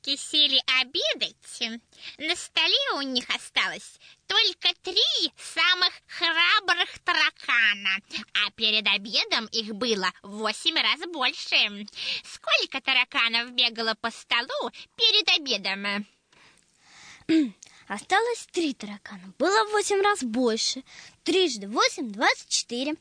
старушки сели обедать, на столе у них осталось только 3 самых храбрых таракана, а перед обедом их было в 8 раз больше. Сколько тараканов бегало по столу перед обедом? Осталось 3 таракана. Было в 8 раз больше. 3 × 8 = 24.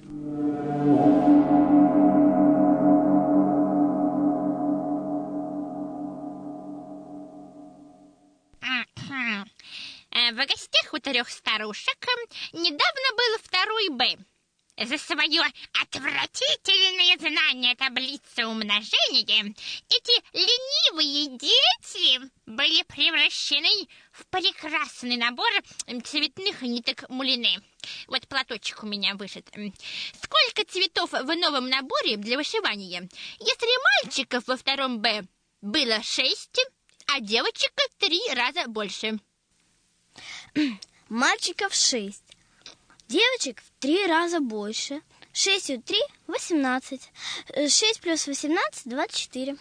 В гостях у 3 старушек недавно был второй Б. За свое отвратительное знание таблицы умножения эти ленивые дети были превращены в прекрасный набор цветных ниток мулине. Вот платочек у меня вышит. Сколько цветов в новом наборе для вышивания? Если мальчиков во втором Б было 6, а девочек 3 раза больше. Мальчиков 6, девочек в 3 раза больше. 6 и 3 = 18. 6 плюс 18 = 24.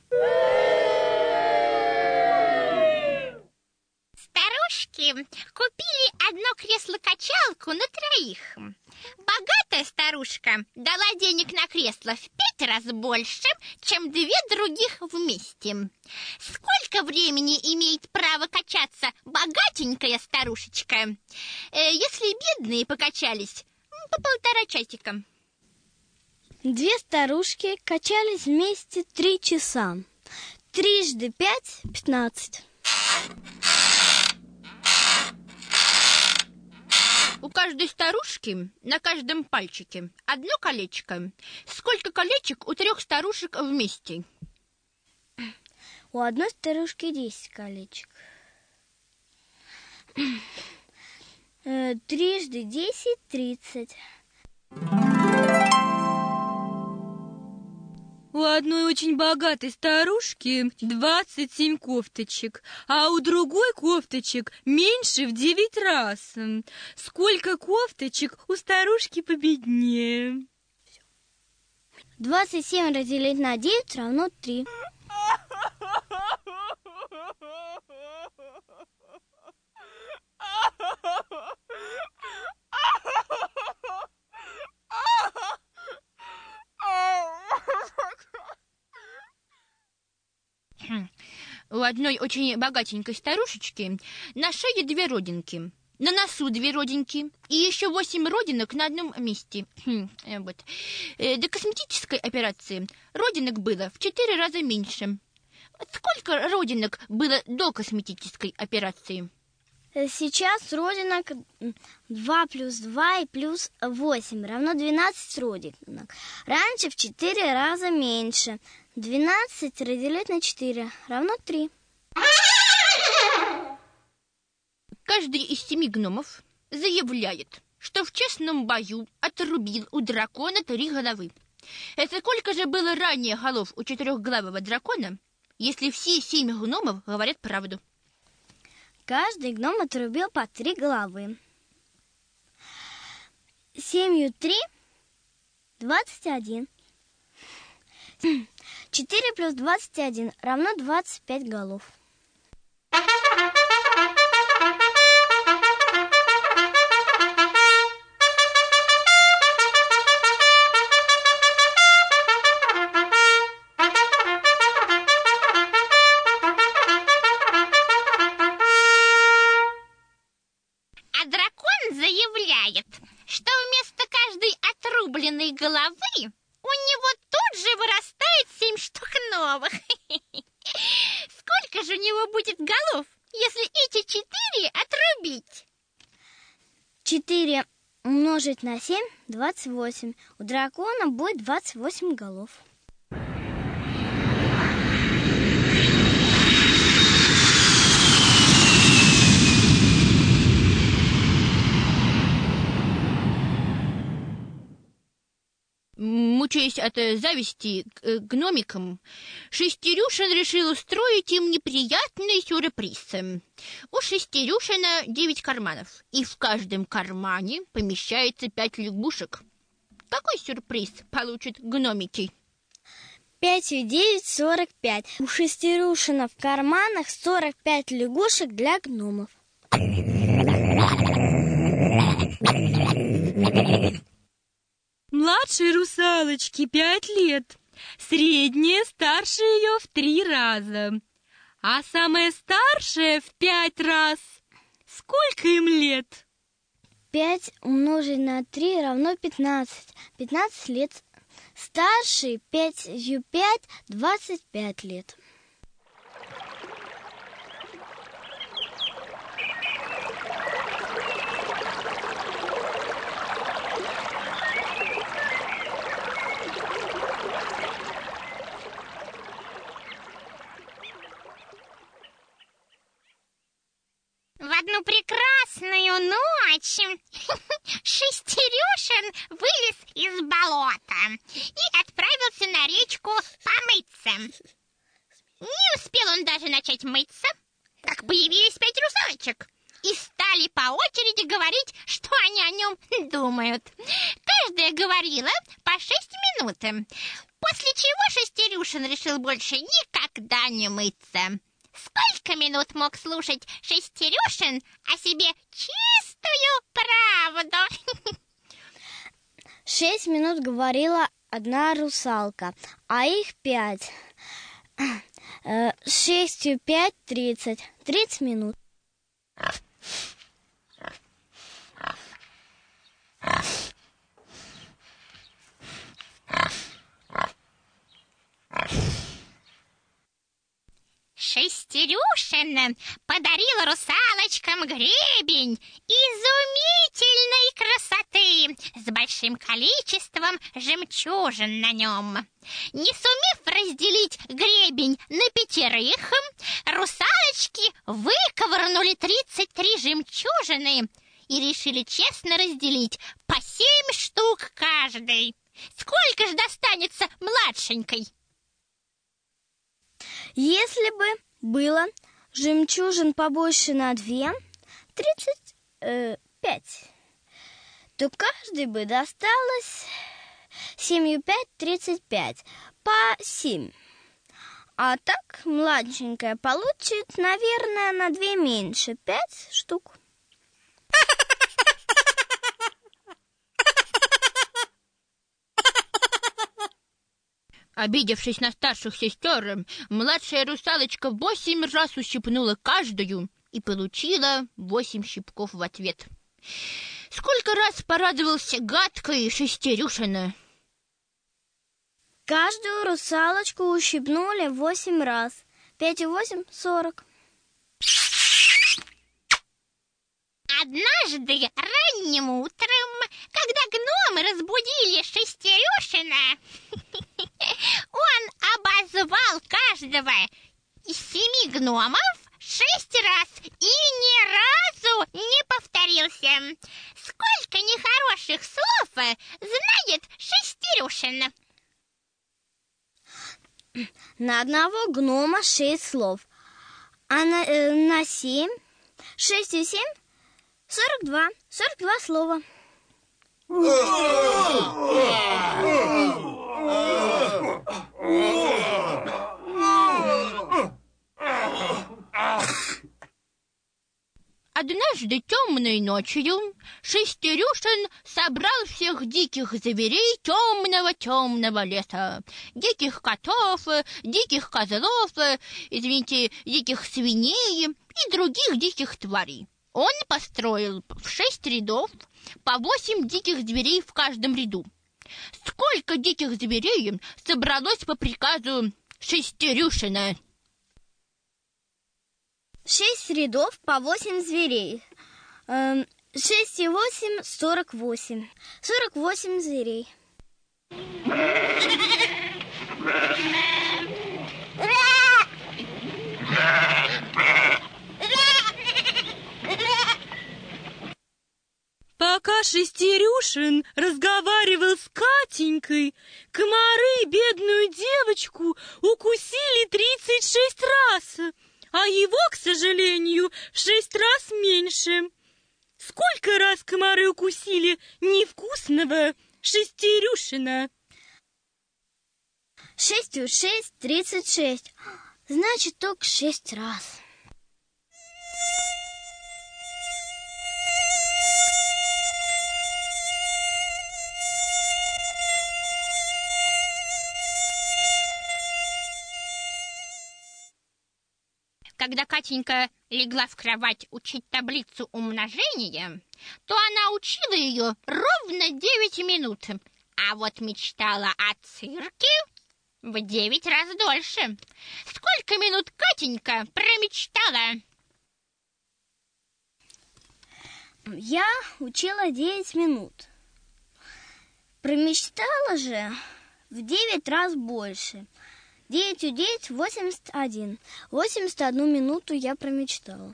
Старушки купили одно кресло-качалку на 3. Богатая старушка дала денег на кресло в 5 раз больше, чем 2 других вместе. Сколько времени имеет право качаться богатенькая старушечка? Если бедные покачались, по 1,5 часика. 2 старушки качались вместе 3 часа. 3 × 5 = 15. У каждой старушки на каждом пальчике одно колечко. Сколько колечек у 3 старушек вместе? У одной старушки 10 колечек. 3 × 10 = 30. У одной очень богатой старушки 27 кофточек, а у другой кофточек меньше в 9 раз. Сколько кофточек у старушки победнее? 27 разделить на 9 равно 3. У одной очень богатенькой старушечки на шее 2 родинки, на носу 2 родинки и еще 8 родинок на одном месте. Вот. До косметической операции родинок было в 4 раза меньше. Сколько родинок было до косметической операции? Сейчас родинок 2 плюс 2 и плюс 8 равно 12 родинок. Раньше в 4 раза меньше. 12 разделить на 4 равно 3. Каждый из 7 гномов заявляет, что в честном бою отрубил у дракона 3 головы. Это сколько же было ранее голов у 4-главого дракона, если все 7 гномов говорят правду? Каждый гном отрубил по 3 головы. 7 × 3 = 21. 4 плюс 21 равно 25 голов. А дракон заявляет, что вместо каждой отрубленной головы у него тут же вырастает 7 штук новых. Сколько же у него будет голов, если эти 4 отрубить? 4 умножить на 7 = 28. У дракона будет 28 голов. Мучаясь от зависти к гномикам, Шестерюшин решил устроить им неприятный сюрприз. У Шестерюшина 9 карманов, и в каждом кармане помещается 5 лягушек. Какой сюрприз получат гномики? 5×9 – 45. У Шестерюшина в карманах 45 лягушек для гномов. Младшей русалочке 5 лет. Средняя старше ее в 3 раза. А самая старшая в 5 раз. Сколько им лет? 5 умножить на 3 равно 15. 15 лет. Старший 5×5 – 25 лет. В одну прекрасную ночь Шестерюшин вылез из болота и отправился на речку помыться. Не успел он даже начать мыться, как появились 5 русалочек и стали по очереди говорить, что они о нем думают. Каждая говорила по 6 минут, после чего Шестерюшин решил больше никогда не мыться. Сколько минут мог слушать Шестерюшин о себе чистую правду? 6 минут говорила одна русалка, а их 5. 6×5 – 30. 30 минут. Шестерюшин подарил русалочкам гребень изумительной красоты с большим количеством жемчужин на нем. Не сумев разделить гребень на 5, русалочки выковырнули 33 жемчужины и решили честно разделить по 7 штук каждой. Сколько ж достанется младшенькой? Если бы было жемчужин побольше на 2, 35, то каждый бы досталось 7×5 – 35, по 7. А так младшенькая получит, наверное, на 2 меньше, 5 штук. Обидевшись на старших сестер, младшая русалочка 8 раз ущипнула каждую и получила 8 щипков в ответ. Сколько раз порадовался гадкой Шестерюшина? Каждую русалочку ущипнули 8 раз. 5 и 8 – 40. Однажды ранним утром, когда гномы разбудили Шестерюшина, он обозвал каждого из 7 гномов 6 раз и ни разу не повторился. Сколько нехороших слов знает Шестерюшин? На одного гнома 6 слов, а на 7, 6 и 7 – 42. 42 слова. Однажды темной ночью Шестерюшин собрал всех диких зверей темного леса. Диких котов, диких козлов, диких свиней и других диких тварей. Он построил в 6 рядов по 8 диких зверей в каждом ряду. Сколько диких зверей собралось по приказу Шестерюшина? 6 рядов по 8 зверей. 6 и 8 – 48. 48 зверей. Пока Шестерюшин разговаривал с Катенькой, комары бедную девочку укусили 36 раз, а его, к сожалению, в 6 раз меньше. Сколько раз комары укусили невкусного Шестерюшина? 6 + 6 = 36. Значит, только 6 раз. Когда Катенька легла в кровать учить таблицу умножения, то она учила ее ровно 9 минут, а вот мечтала о цирке в 9 раз дольше. Сколько минут Катенька промечтала? Я учила 9 минут. Промечтала же в 9 раз больше. 9 + 9 = 81. 81 минуту я промечтала.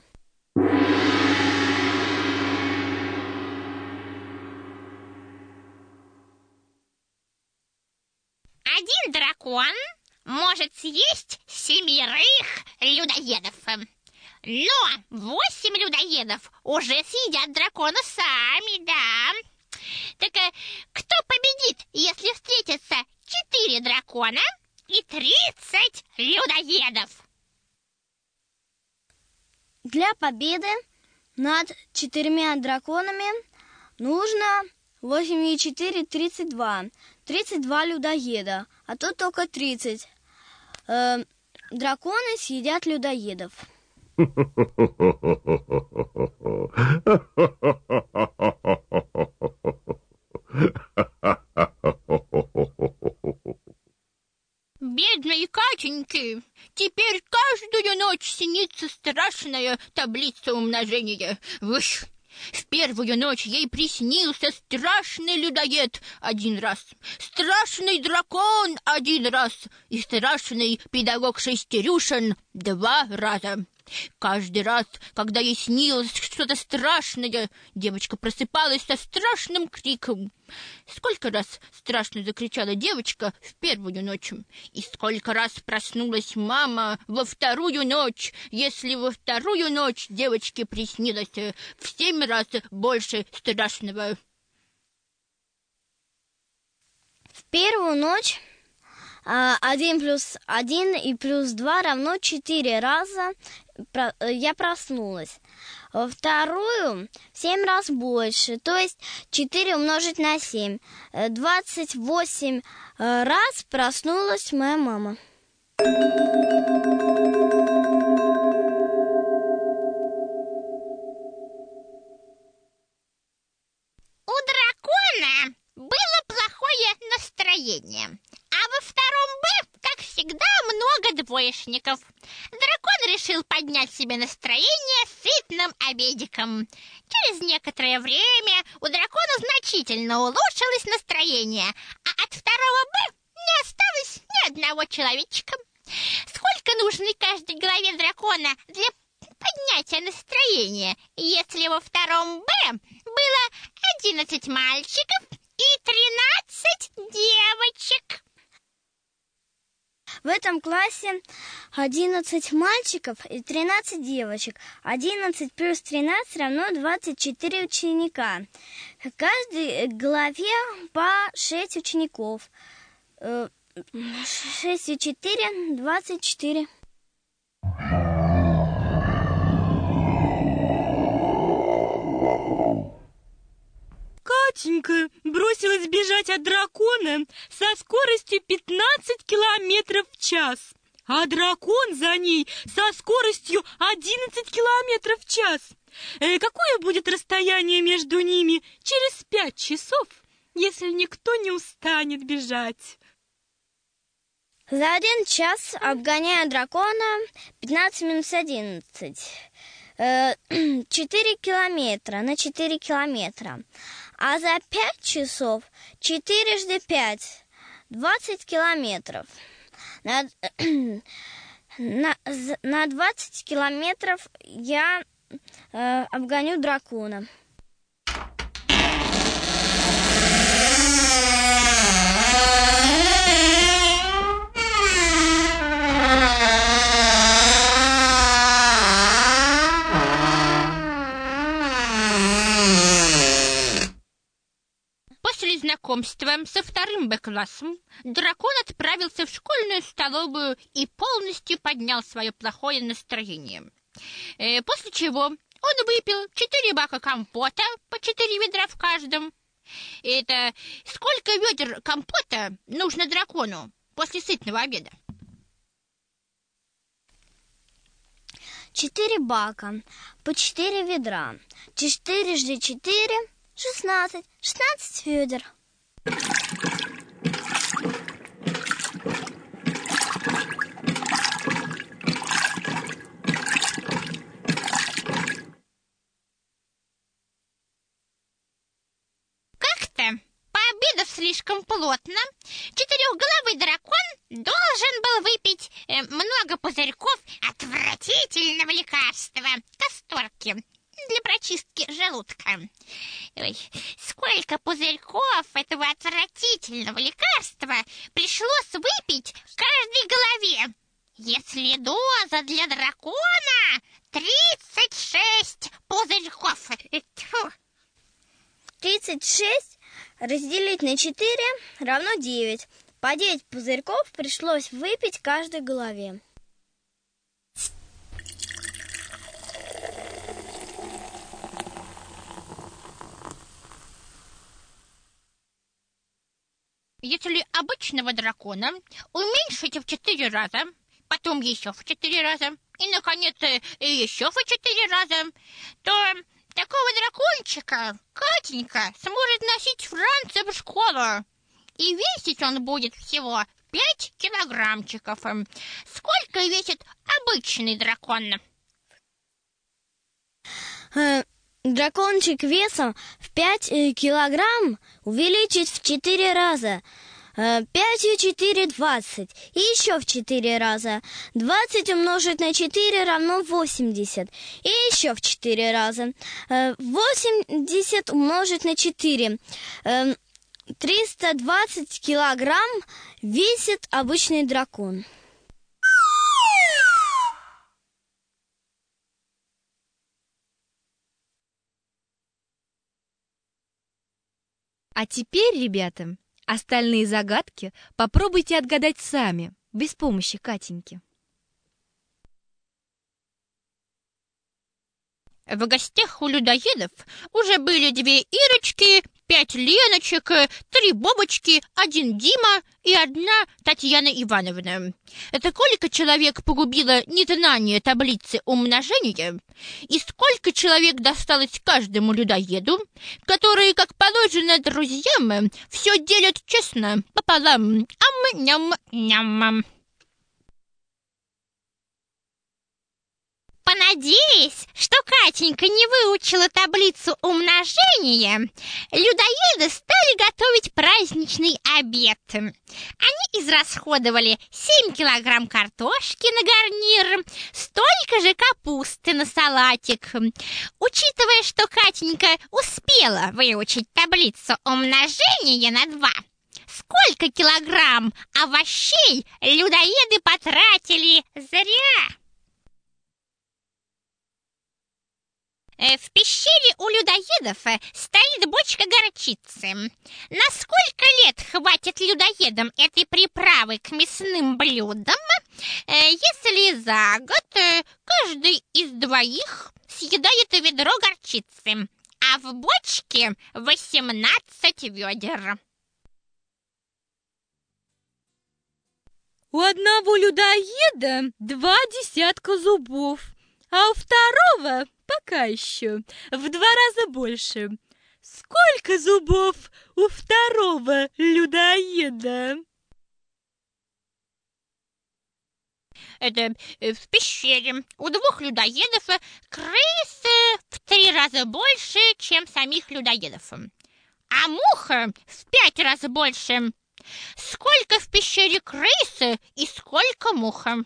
Один дракон может съесть 7 людоедов. Но 8 людоедов уже съедят дракона сами, да. Так кто победит, если встретятся 4 дракона и 30 людоедов? Для победы над 4 драконами нужно 8 и 4 = 32. 32 людоеда, а тут только 30. Драконы съедят людоедов. Бедной Катеньке теперь каждую ночь снится страшная таблица умножения. В первую ночь ей приснился страшный людоед 1 раз, страшный дракон 1 раз и страшный педагог Шестерюшин 2 раза. Каждый раз, когда ей снилось что-то страшное, девочка просыпалась со страшным криком. Сколько раз страшно закричала девочка в первую ночь, и сколько раз проснулась мама во вторую ночь, если во вторую ночь девочке приснилось в 7 раз больше страшного. В первую ночь 1 + 1 и +2 = 4 раза я проснулась. Во вторую 7 раз больше, то есть 4 умножить на 7. 28 раз проснулась моя мама. У дракона было плохое настроение, а во втором «Б», как всегда, много двоечников. Дракон решил поднять себе настроение сытным обедиком. Через некоторое время у дракона значительно улучшилось настроение, а от второго «Б» не осталось ни одного человечка. Сколько нужно каждой голове дракона для поднятия настроения, если во втором «Б» было 11 мальчиков и 13 девочек? В этом классе 11 мальчиков и 13 девочек. 11 плюс 13 равно 24 ученика. В каждой главе по 6 учеников. 6 и 4 – 24. Катенька бросилась бежать от дракона со скоростью 15 километров в час, а дракон за ней со скоростью 11 километров в час. Какое будет расстояние между ними через 5 часов, если никто не устанет бежать? За 1 час обгоняя дракона 15 минус 11. 4 километра на 4 километра. А за 5 часов 4 × 5 – 20 километров. На 20 километров я обгоню дракона. знакомства со вторым Б-классом дракон отправился в школьную столовую и полностью поднял свое плохое настроение. После чего он выпил 4 бака компота, по 4 ведра в каждом. Это сколько ведер компота нужно дракону после сытного обеда? 4 бака, по 4 ведра. 4 × 4 – 16. 16 ведер. Как-то, пообедав слишком плотно, четырехголовый дракон должен был выпить много пузырьков отвратительного лекарства касторки для прочистки желудка. Ой, сколько пузырьков этого отвратительного лекарства пришлось выпить каждой голове, если доза для дракона 36 пузырьков. Тьфу. 36 разделить на 4 равно 9. По 9 пузырьков пришлось выпить каждой голове. Если обычного дракона уменьшить в 4 раза, потом еще в 4 раза, и, наконец, еще в 4 раза, то такого дракончика Катенька сможет носить Франция в школу. И весить он будет всего 5 килограммчиков. Сколько весит обычный дракон? Дракончик весом в 5 килограмм увеличить в 4 раза. 5 и 4 – 20. И еще в 4 раза. 20 умножить на 4 равно 80. И еще в 4 раза. 80 умножить на 4. 320 килограмм весит обычный дракон. А теперь, ребята, остальные загадки попробуйте отгадать сами, без помощи Катеньки. В гостях у людоедов уже были 2 Ирочки, 5 Леночек, 3 Бобочки, 1 Дима и 1 Татьяна Ивановна. Это сколько человек погубило незнание таблицы умножения? И сколько человек досталось каждому людоеду, которые, как положено друзьям, все делят честно, пополам? Ам-ням-ням. Понадеясь, что Катенька не выучила таблицу умножения, людоеды стали готовить праздничный обед. Они израсходовали 7 килограмм картошки на гарнир, столько же капусты на салатик. Учитывая, что Катенька успела выучить таблицу умножения на 2, сколько килограмм овощей людоеды потратили зря? В пещере у людоедов стоит бочка горчицы. На сколько лет хватит людоедам этой приправы к мясным блюдам, если за год каждый из 2 съедает ведро горчицы, а в бочке 18 ведер? У одного людоеда 2 десятка зубов, а у второго пока еще в 2 раза больше. Сколько зубов у второго людоеда? Это в пещере у 2 людоедов крысы в 3 раза больше, чем самих людоедов. А муха в 5 раз больше. Сколько в пещере крысы и сколько муха?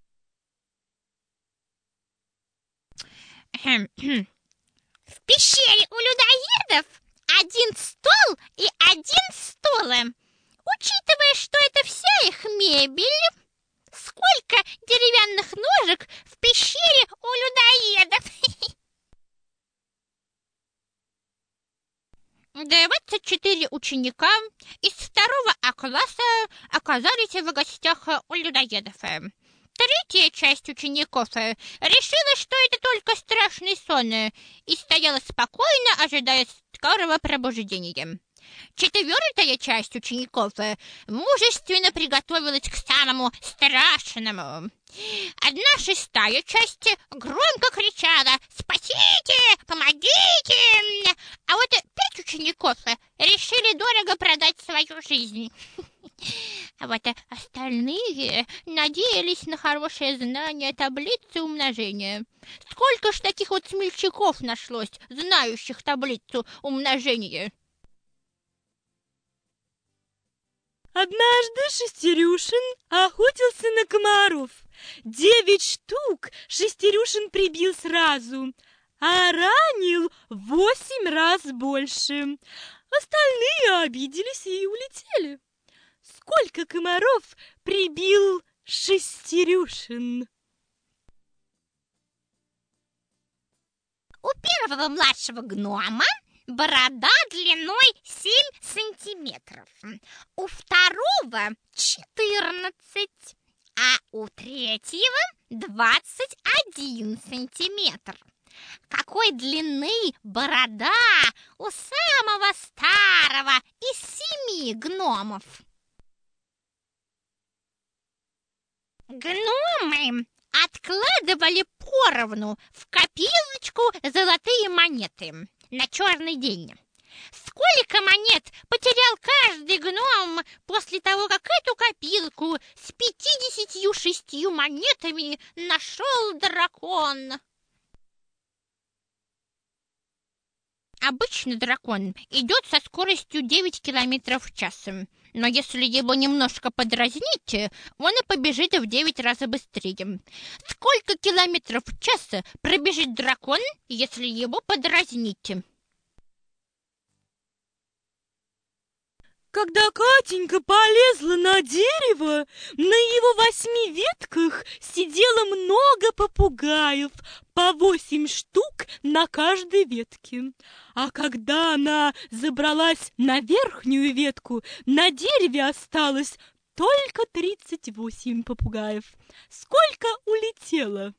В пещере у людоедов 1 стол и 1 стул. Учитывая, что это вся их мебель, сколько деревянных ножек в пещере у людоедов? 24 ученика из 2 класса оказались в гостях у людоедов. Третья часть учеников решила, что это только страшный сон, и стояла спокойно, ожидая скорого пробуждения. Четвертая часть учеников мужественно приготовилась к самому страшному. 1/6 часть громко кричала: «Спасите! Помогите!» А вот 5 учеников решили дорого продать свою жизнь. А вот остальные надеялись на хорошее знание таблицы умножения. Сколько ж таких вот смельчаков нашлось, знающих таблицу умножения? Однажды Шестерюшин охотился на комаров. 9 штук Шестерюшин прибил сразу, а ранил 8 раз больше. Остальные обиделись и улетели. Сколько комаров прибил Шестерюшин? У первого младшего гнома борода длиной 7 сантиметров, у второго 14, а у третьего 21 сантиметр. Какой длины борода у самого старого из 7 гномов? Гномы откладывали поровну в копилочку золотые монеты на черный день. Сколько монет потерял каждый гном после того, как эту копилку с 56 монетами нашел дракон? Обычно дракон идет со скоростью 9 километров в час. Но если его немножко подразнить, он и побежит в 9 раз быстрее. Сколько километров в час пробежит дракон, если его подразнить? Когда Катенька полезла на дерево, на его 8 ветках сидело много попугаев, по 8 штук на каждой ветке. А когда она забралась на верхнюю ветку, на дереве осталось только 38 попугаев. Сколько улетело?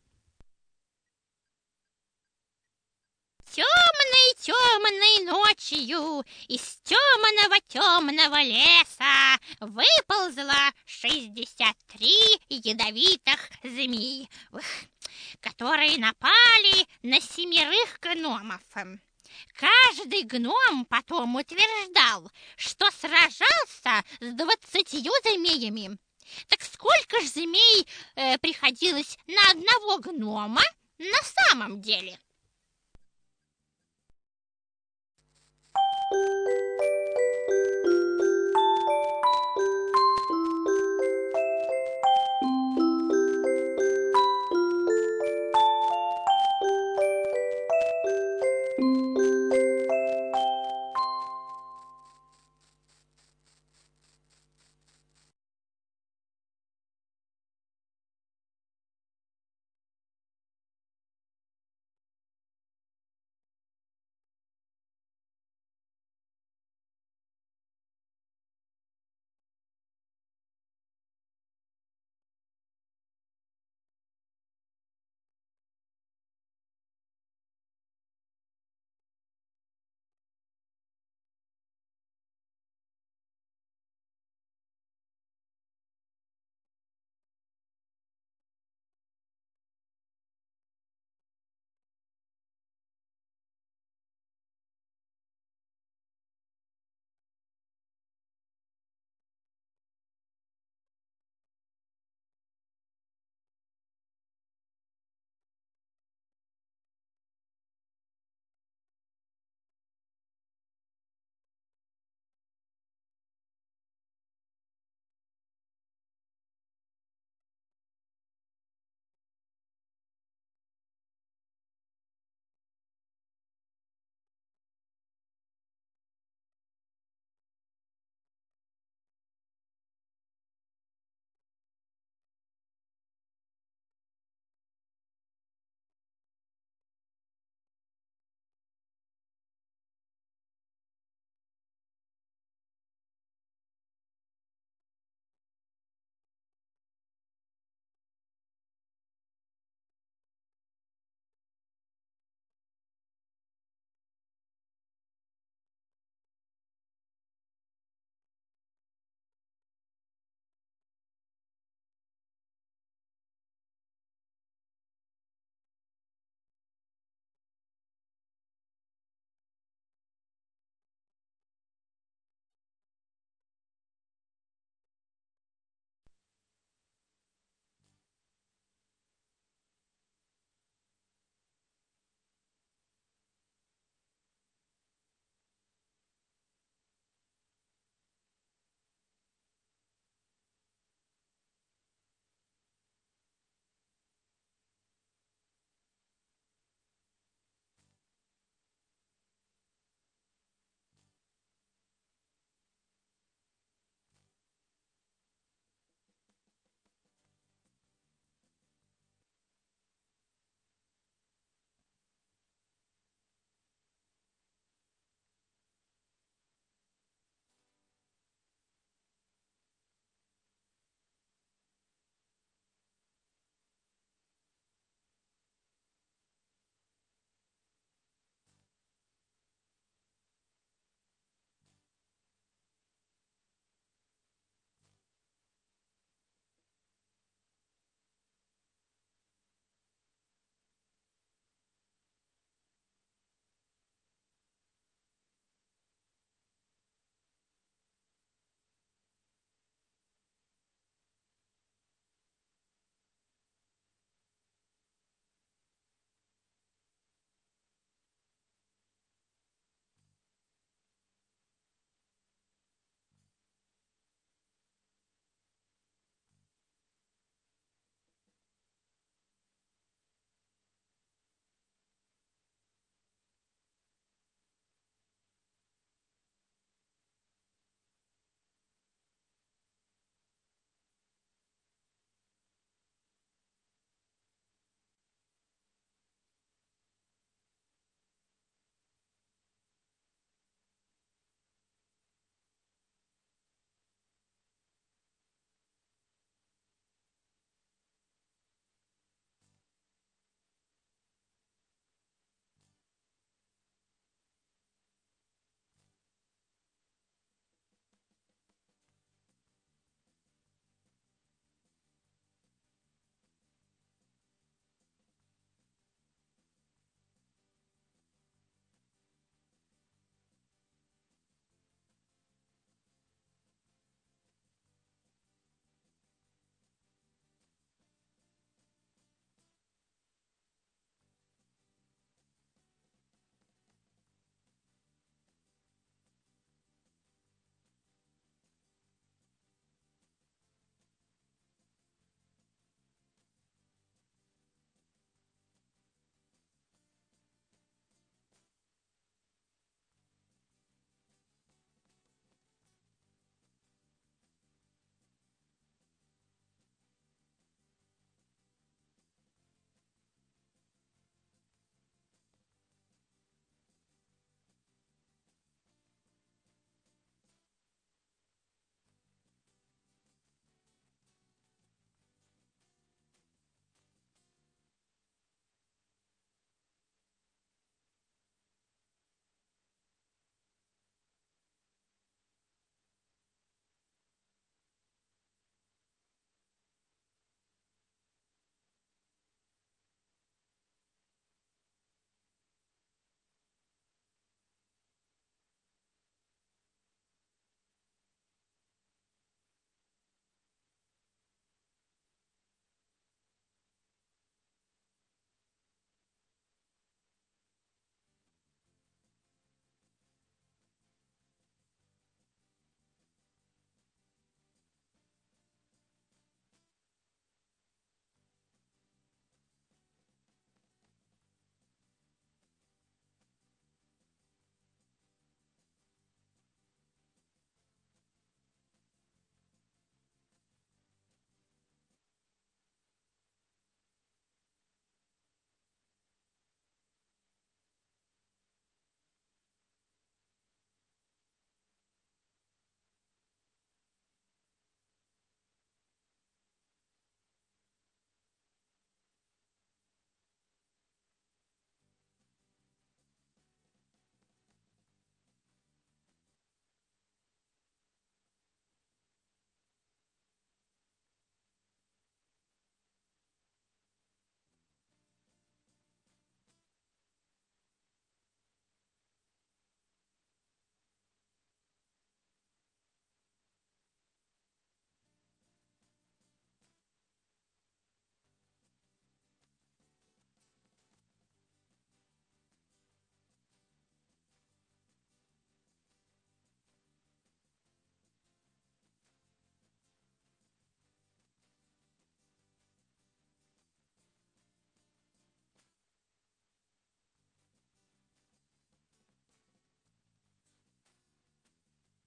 Темной ночью из темного леса выползло 63 ядовитых змей, которые напали на 7 гномов. Каждый гном потом утверждал, что сражался с 20 змеями. Так сколько ж змей приходилось на одного гнома на самом деле?